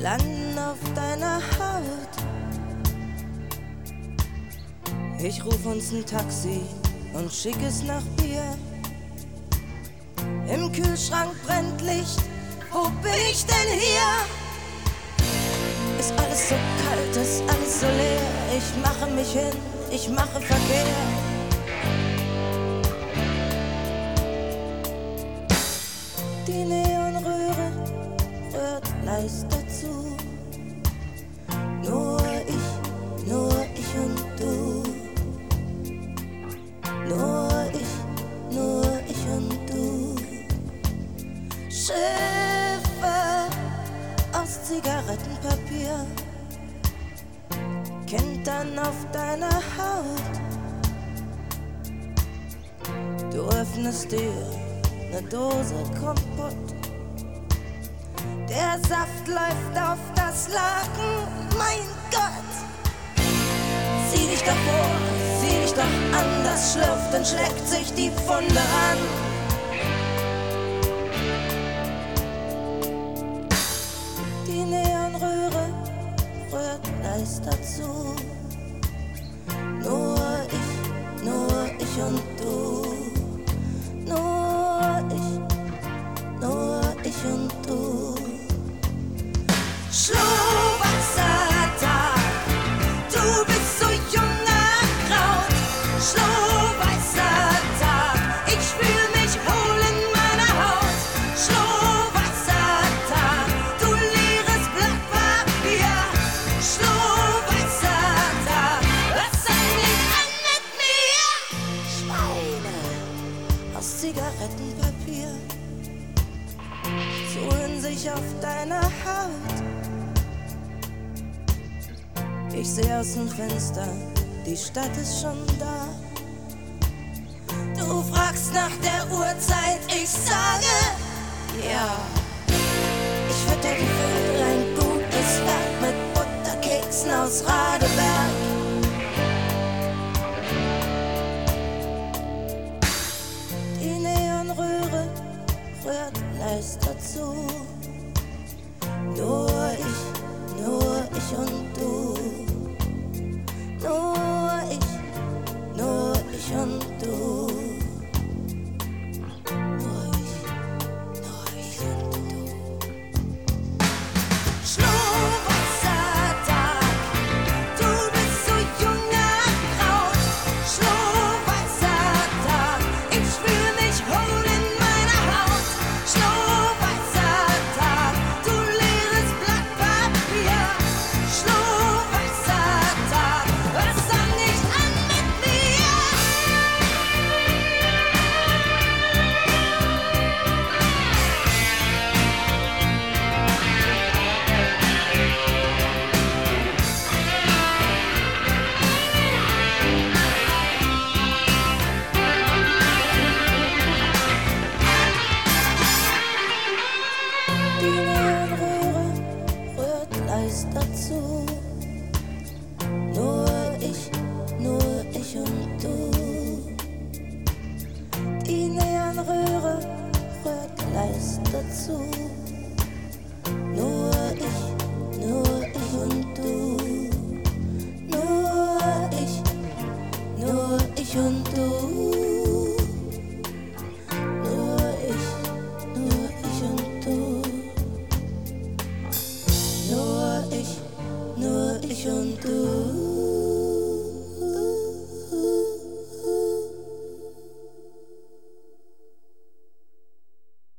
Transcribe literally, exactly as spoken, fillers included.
landen auf deiner Haut. Ich ruf uns ein Taxi und schick es nach Bier. Im Kühlschrank brennt Licht, wo bin ich denn hier? Ist alles so kalt, ist alles so leer. Ich mache mich hin, ich mache Verkehr. Die Neonröhre rührt leise dazu. Nur ich, nur ich und du. Nur ich, nur ich und du. Schiffe aus Zigarettenpapier, Kindern auf deiner Haut. Du öffnest dir ne Dose Kompott. Der Saft läuft auf das Laken, mein Gott. Sieh dich doch vor, sieh dich doch an, das schlürft und schlägt sich die Funde an. Die Neonröhre rührt leis dazu. Nur ich, nur ich und du. Nur ich, nur ich und du. Schlohwassertag, du bist so junger Kraut. Schlohweißer Tag, ich fühl mich hohl in meiner Haut. Schlohweißer Tag, du leeres Blatt Papier. Schlohweißer Tag, was fängt nicht an mit mir? Schweine aus Zigarettenpapier suhlen sich auf deiner Haut. Ich seh aus dem Fenster, die Stadt ist schon da. Du fragst nach der Uhrzeit, ich sage ja. Ich fütter die Vögel, ein gutes Werk mit Butterkeksen aus Radeberg. Die Neonröhre rührt leis dazu. Nur ich, nur ich und du. Nur ich, nur ich und du. Nur ich, nur ich und du. Schlohwasser Tag, du bist so junger Kraut. Schlohweißer Tag, ich fühl mich hohl in meiner Haut. Schlohweißer Tag, du leeres Blatt Papier. Schlohweißer Tag, was fang nicht an mit mir? Die Neonröhre rührt leis dazu. Nur ich, nur ich und du. Die Neonröhre rührt leis dazu. Nur ich, nur ich und du. Nur ich, nur ich und du. Nur ich, nur ich und du. Nur ich, nur ich und du.